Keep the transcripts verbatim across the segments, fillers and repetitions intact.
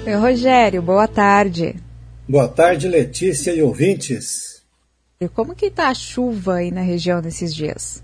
Oi, Rogério, boa tarde. Boa tarde, Letícia e ouvintes. E como que está a chuva aí na região nesses dias?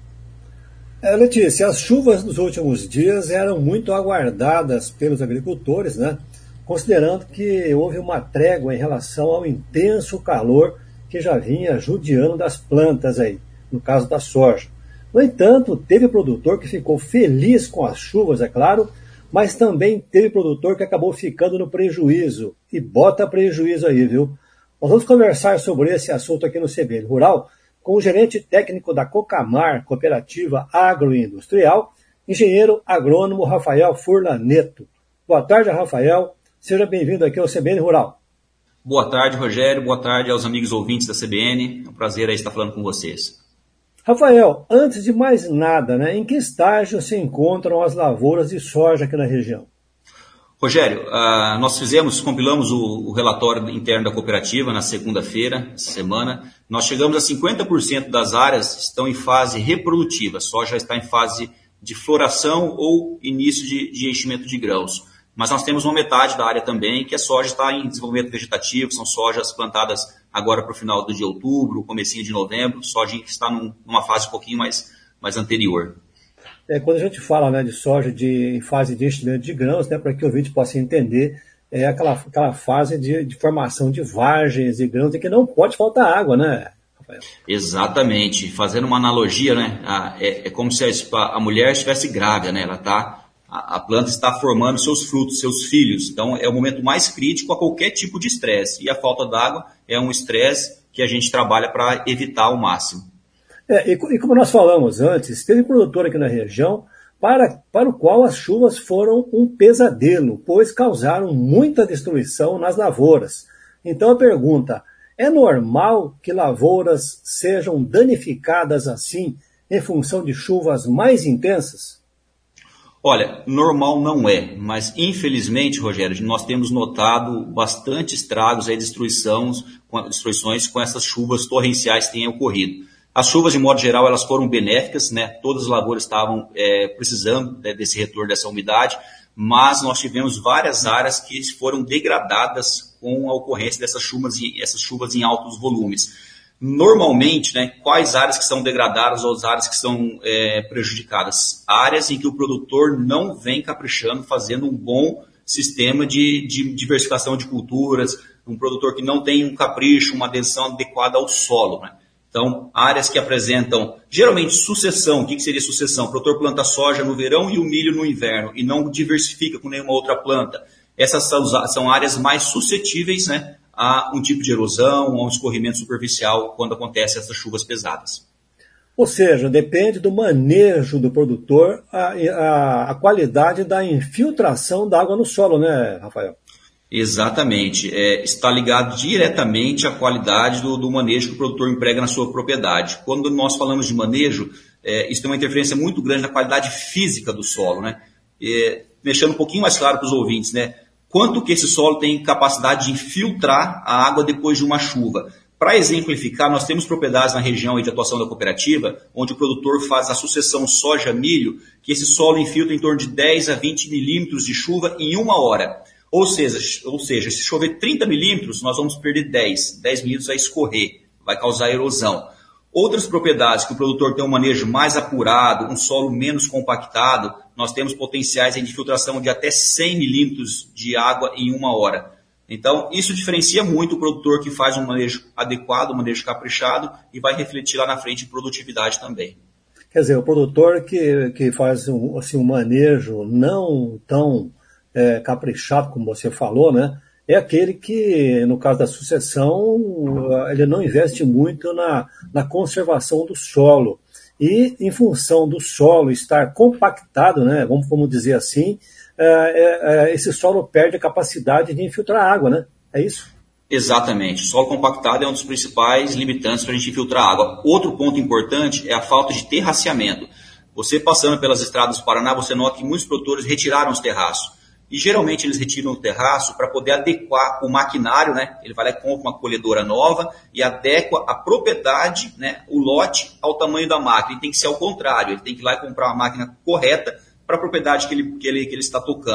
É, Letícia, as chuvas nos últimos dias eram muito aguardadas pelos agricultores, né? Considerando que houve uma trégua em relação ao intenso calor que já vinha judiando das plantas aí, no caso da soja. No entanto, teve produtor que ficou feliz com as chuvas, é claro, mas também teve produtor que acabou ficando no prejuízo. E bota prejuízo aí, viu? Nós vamos conversar sobre esse assunto aqui no C B N Rural com o gerente técnico da Cocamar, Cooperativa Agroindustrial, engenheiro agrônomo Rafael Furlaneto. Boa tarde, Rafael. Seja bem-vindo aqui ao C B N Rural. Boa tarde, Rogério. Boa tarde aos amigos ouvintes da C B N. É um prazer aí estar falando com vocês. Rafael, antes de mais nada, né, em que estágio se encontram as lavouras de soja aqui na região? Rogério, uh, nós fizemos, compilamos o, o relatório interno da cooperativa na segunda-feira, essa semana. Nós chegamos a cinquenta por cento das áreas estão em fase reprodutiva. A soja está em fase de floração ou início de, de enchimento de grãos. Mas nós temos uma metade da área também que a soja está em desenvolvimento vegetativo, são sojas plantadas agora para o final de outubro, comecinho de novembro, soja que está num, numa fase um pouquinho mais, mais anterior. É, quando a gente fala, né, de soja de, em fase de enchimento de grãos, né, para que o ouvinte possa entender, é aquela, aquela fase de, de formação de vargens e grãos em que não pode faltar água, né, Rafael? Exatamente. Fazendo uma analogia, né, a, é, é como se a, a mulher estivesse grávida, né, ela está... A planta está formando seus frutos, seus filhos. Então, é o momento mais crítico a qualquer tipo de estresse. E a falta d'água é um estresse que a gente trabalha para evitar ao máximo. É, e, e como nós falamos antes, teve produtor aqui na região para, para o qual as chuvas foram um pesadelo, pois causaram muita destruição nas lavouras. Então, a pergunta, é normal que lavouras sejam danificadas assim em função de chuvas mais intensas? Olha, normal não é, mas infelizmente, Rogério, nós temos notado bastante estragos e destruições, destruições com essas chuvas torrenciais que têm ocorrido. As chuvas, de modo geral, elas foram benéficas, né? Todas as lavouras estavam é, precisando, né, desse retorno, dessa umidade, mas nós tivemos várias áreas que foram degradadas com a ocorrência dessas chuvas, essas chuvas em altos volumes. Normalmente, né, quais áreas que são degradadas ou as áreas que são é, prejudicadas? Áreas em que o produtor não vem caprichando, fazendo um bom sistema de, de diversificação de culturas, um produtor que não tem um capricho, uma adesão adequada ao solo, né? Então, áreas que apresentam, geralmente, sucessão. O que seria sucessão? O produtor planta soja no verão e o milho no inverno e não diversifica com nenhuma outra planta. Essas são, são áreas mais suscetíveis, né, a um tipo de erosão, a um escorrimento superficial quando acontecem essas chuvas pesadas. Ou seja, depende do manejo do produtor a, a, a qualidade da infiltração da água no solo, né, Rafael? Exatamente. É, está ligado diretamente à qualidade do, do manejo que o produtor emprega na sua propriedade. Quando nós falamos de manejo, é, isso tem uma interferência muito grande na qualidade física do solo, né? É, deixando um pouquinho mais claro para os ouvintes, né? Quanto que esse solo tem capacidade de infiltrar a água depois de uma chuva. Para exemplificar, nós temos propriedades na região de atuação da cooperativa, onde o produtor faz a sucessão soja-milho, que esse solo infiltra em torno de dez a vinte milímetros de chuva em uma hora. Ou seja, ou seja, se chover trinta milímetros, nós vamos perder dez. dez milímetros vai escorrer, vai causar erosão. Outras propriedades que o produtor tem um manejo mais apurado, um solo menos compactado, nós temos potenciais de infiltração de até cem milímetros de água em uma hora. Então, isso diferencia muito o produtor que faz um manejo adequado, um manejo caprichado, e vai refletir lá na frente em produtividade também. Quer dizer, o produtor que, que faz um, assim, um manejo não tão é, caprichado, como você falou, né? É aquele que, no caso da sucessão, ele não investe muito na, na conservação do solo. E, em função do solo estar compactado, né, vamos, vamos dizer assim, é, é, esse solo perde a capacidade de infiltrar água, né? É isso? Exatamente. O solo compactado é um dos principais limitantes para a gente infiltrar água. Outro ponto importante é a falta de terraceamento. Você passando pelas estradas do Paraná, você nota que muitos produtores retiraram os terraços. E geralmente eles retiram o terraço para poder adequar o maquinário, né? Ele vai lá e compra uma colhedora nova e adequa a propriedade, né, o lote, ao tamanho da máquina. Ele tem que ser ao contrário, ele tem que ir lá e comprar uma máquina correta para a propriedade que ele, que, ele, que ele está tocando.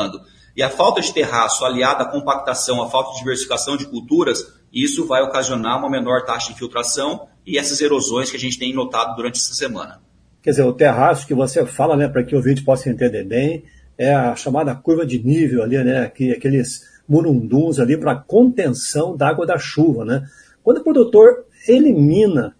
E a falta de terraço, aliada à compactação, à falta de diversificação de culturas, isso vai ocasionar uma menor taxa de infiltração e essas erosões que a gente tem notado durante essa semana. Quer dizer, o terraço que você fala, né, para que o ouvinte possa entender bem, é a chamada curva de nível ali, né, que, aqueles murunduns ali para contenção da água da chuva, né? Quando o produtor elimina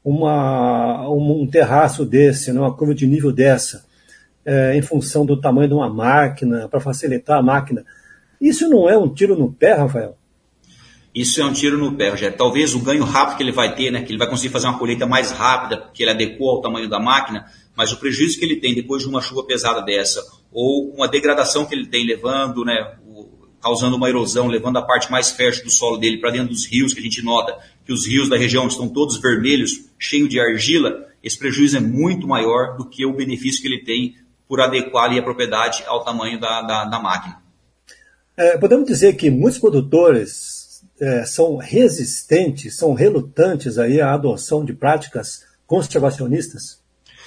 uma, um, um terraço desse, né, uma curva de nível dessa, é, em função do tamanho de uma máquina, para facilitar a máquina, isso não é um tiro no pé, Rafael? Isso é um tiro no pé, Rogério. Talvez o ganho rápido que ele vai ter, né, que ele vai conseguir fazer uma colheita mais rápida, porque ele adequou ao tamanho da máquina, mas o prejuízo que ele tem depois de uma chuva pesada dessa, ou uma degradação que ele tem levando, né, o, causando uma erosão, levando a parte mais fértil do solo dele para dentro dos rios, que a gente nota que os rios da região estão todos vermelhos, cheios de argila, esse prejuízo é muito maior do que o benefício que ele tem por adequar ali a propriedade ao tamanho da, da, da máquina. É, podemos dizer que muitos produtores é, são resistentes, são relutantes aí à adoção de práticas conservacionistas?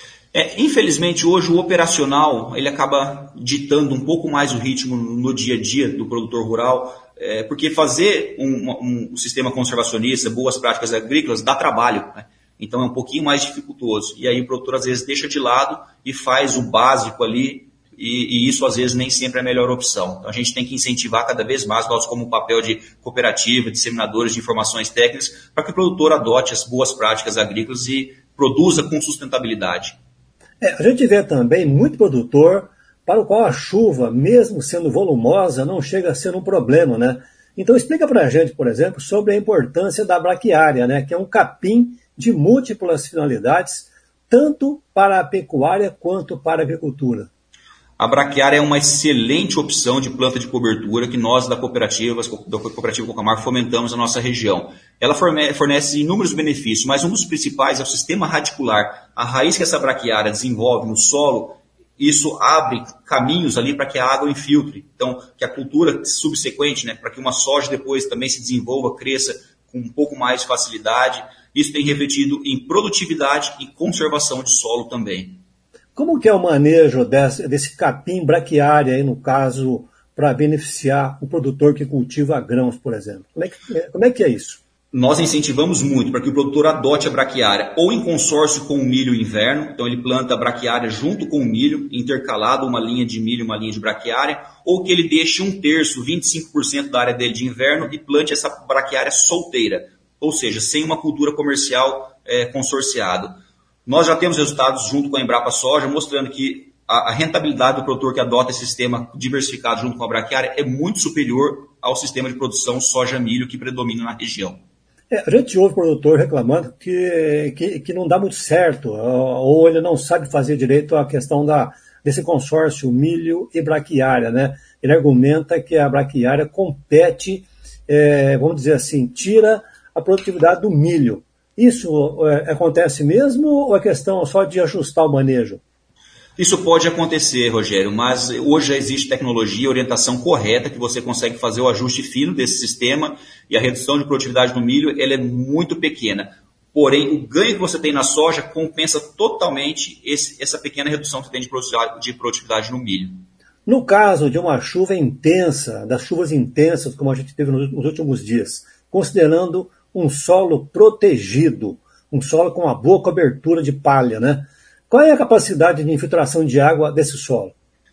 É, infelizmente, hoje o operacional ele acaba ditando um pouco mais o ritmo no dia a dia do produtor rural, é, porque fazer um, um sistema conservacionista, boas práticas agrícolas, dá trabalho, né? Então é um pouquinho mais dificultoso. E aí o produtor às vezes deixa de lado e faz o básico ali, e, e isso às vezes nem sempre é a melhor opção. Então a gente tem que incentivar cada vez mais, nós como um papel de cooperativa, disseminadores de informações técnicas, para que o produtor adote as boas práticas agrícolas e produza com sustentabilidade. É, a gente vê também muito produtor para o qual a chuva, mesmo sendo volumosa, não chega a ser um problema, né? Então explica para a gente, por exemplo, sobre a importância da braquiária, né, que é um capim de múltiplas finalidades, tanto para a pecuária quanto para a agricultura. A braquiária é uma excelente opção de planta de cobertura que nós da cooperativa, da cooperativa Cocamar, fomentamos na nossa região. Ela fornece inúmeros benefícios, mas um dos principais é o sistema radicular. A raiz que essa braquiária desenvolve no solo, isso abre caminhos ali para que a água infiltre. Então, que a cultura subsequente, né, para que uma soja depois também se desenvolva, cresça com um pouco mais de facilidade. Isso tem refletido em produtividade e conservação de solo também. Como que é o manejo desse, desse capim braquiária, aí, no caso, para beneficiar o produtor que cultiva grãos, por exemplo? Como é que, como é, que é isso? Nós incentivamos muito para que o produtor adote a braquiária ou em consórcio com o milho inverno, então ele planta a braquiária junto com o milho, intercalado uma linha de milho e uma linha de braquiária, ou que ele deixe um terço, vinte e cinco por cento da área dele de inverno e plante essa braquiária solteira, ou seja, sem uma cultura comercial é, consorciada. Nós já temos resultados junto com a Embrapa Soja mostrando que a, a rentabilidade do produtor que adota esse sistema diversificado junto com a braquiária é muito superior ao sistema de produção soja-milho que predomina na região. É, a gente ouve o produtor reclamando que, que, que não dá muito certo, ou ele não sabe fazer direito a questão da, desse consórcio milho e braquiária, né? Ele argumenta que a braquiária compete, é, vamos dizer assim, tira a produtividade do milho. Isso é, acontece mesmo ou é questão só de ajustar o manejo? Isso pode acontecer, Rogério, mas hoje já existe tecnologia e orientação correta que você consegue fazer o ajuste fino desse sistema e a redução de produtividade do milho ela é muito pequena. Porém, o ganho que você tem na soja compensa totalmente esse, essa pequena redução que você tem de produtividade, de produtividade no milho. No caso de uma chuva intensa, das chuvas intensas como a gente teve nos, nos últimos dias, considerando um solo protegido, um solo com uma boa cobertura de palha, né? Qual é a capacidade de infiltração de água desse solo?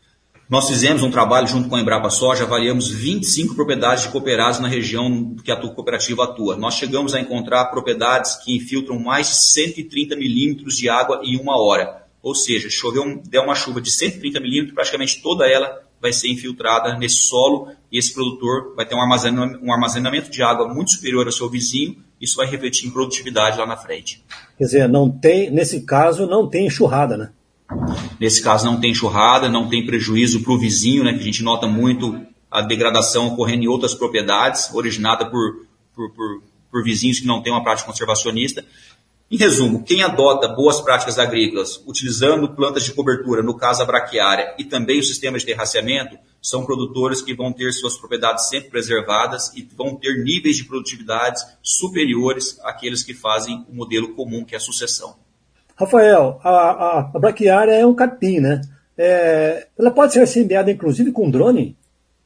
Nós fizemos um trabalho junto com a Embrapa Soja, avaliamos vinte e cinco propriedades de cooperados na região que a cooperativa atua. Nós chegamos a encontrar propriedades que infiltram mais de cento e trinta milímetros de água em uma hora. Ou seja, choveu, der uma chuva de cento e trinta milímetros, praticamente toda ela vai ser infiltrada nesse solo e esse produtor vai ter um armazenamento, um armazenamento de água muito superior ao seu vizinho. Isso vai refletir em produtividade lá na frente. Quer dizer, não tem, nesse caso não tem enxurrada, né? Nesse caso não tem enxurrada, não tem prejuízo para o vizinho, né, que a gente nota muito a degradação ocorrendo em outras propriedades, originada por, por, por, por vizinhos que não têm uma prática conservacionista. Em resumo, quem adota boas práticas agrícolas, utilizando plantas de cobertura, no caso a braquiária, e também o sistema de terraceamento, são produtores que vão ter suas propriedades sempre preservadas e vão ter níveis de produtividade superiores àqueles que fazem o modelo comum, que é a sucessão. Rafael, a, a, a braquiária é um capim, né? É, ela pode ser semeada inclusive com drone?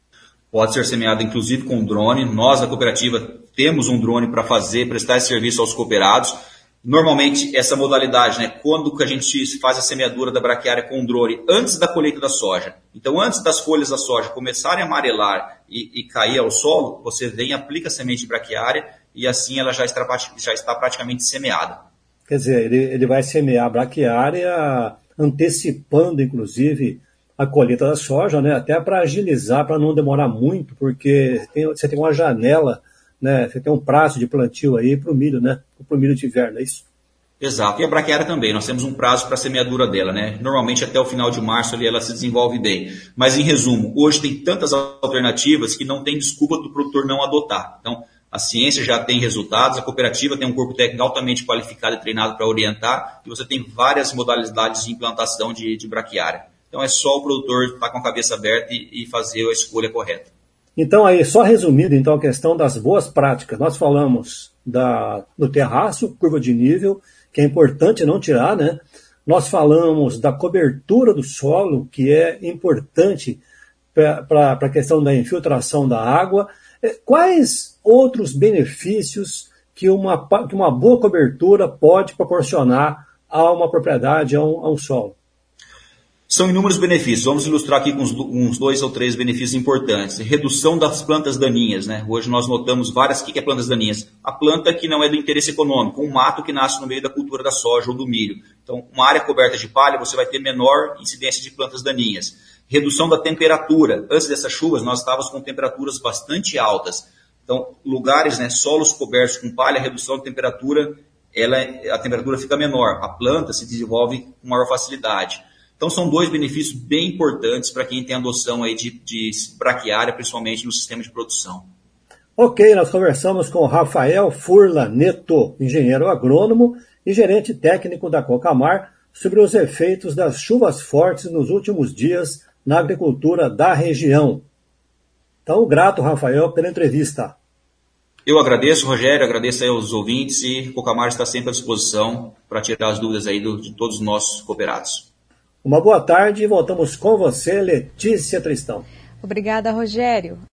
Pode ser semeada inclusive com drone. Nós da cooperativa temos um drone para fazer, prestar esse serviço aos cooperados. Normalmente essa modalidade, né, quando que a gente faz a semeadura da braquiária com drone antes da colheita da soja. Então antes das folhas da soja começarem a amarelar e, e cair ao solo, você vem e aplica a semente de braquiária e assim ela já está, já está praticamente semeada. Quer dizer, ele, ele vai semear a braquiária antecipando inclusive a colheita da soja, né, até para agilizar, para não demorar muito, porque tem, você tem uma janela, né, você tem um prazo de plantio aí para o milho, né, para o milho de inverno, é isso? Exato, e a braquiária também, nós temos um prazo para a semeadura dela, né, normalmente até o final de março ali ela se desenvolve bem, mas em resumo, hoje tem tantas alternativas que não tem desculpa do produtor não adotar. Então a ciência já tem resultados, a cooperativa tem um corpo técnico altamente qualificado e treinado para orientar, e você tem várias modalidades de implantação de, de braquiária. Então é só o produtor estar com a cabeça aberta e, e fazer a escolha correta. Então aí, só resumindo então a questão das boas práticas, nós falamos da, do terraço, curva de nível, que é importante não tirar, né? Nós falamos da cobertura do solo, que é importante para a questão da infiltração da água. Quais outros benefícios que uma, que uma boa cobertura pode proporcionar a uma propriedade, a um, a um solo? São inúmeros benefícios. Vamos ilustrar aqui com uns, uns dois ou três benefícios importantes. Redução das plantas daninhas, né? Hoje nós notamos várias. O que é plantas daninhas? A planta que não é do interesse econômico, um mato que nasce no meio da cultura da soja ou do milho. Então, uma área coberta de palha, você vai ter menor incidência de plantas daninhas. Redução da temperatura. Antes dessas chuvas, nós estávamos com temperaturas bastante altas. Então, lugares, né, solos cobertos com palha, a redução da temperatura, ela, a temperatura fica menor. A planta se desenvolve com maior facilidade. Então são dois benefícios bem importantes para quem tem adoção aí de, de braquiária, principalmente no sistema de produção. Ok, nós conversamos com Rafael Furla Neto, engenheiro agrônomo e gerente técnico da Cocamar, sobre os efeitos das chuvas fortes nos últimos dias na agricultura da região. Então, grato, Rafael, pela entrevista. Eu agradeço, Rogério, agradeço aí aos ouvintes e Cocamar está sempre à disposição para tirar as dúvidas aí do, de todos os nossos cooperados. Uma boa tarde e voltamos com você, Letícia Tristão. Obrigada, Rogério.